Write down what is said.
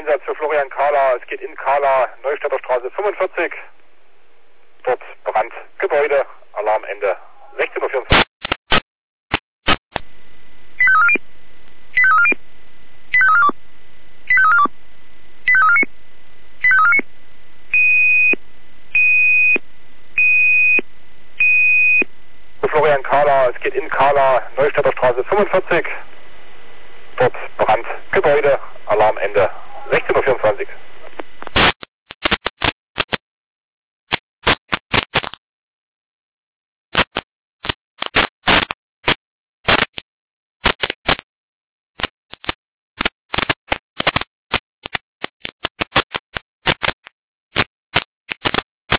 Einsatz für Florian Kahler. Es geht in Kahler, Neustädter Straße 45. Dort Brand, Gebäude, Alarmende 16:24 Uhr. Florian Kahler, es geht in Kahler, Neustädter Straße 45. Dort Brand, Gebäude, Alarmende 16:24 Uhr.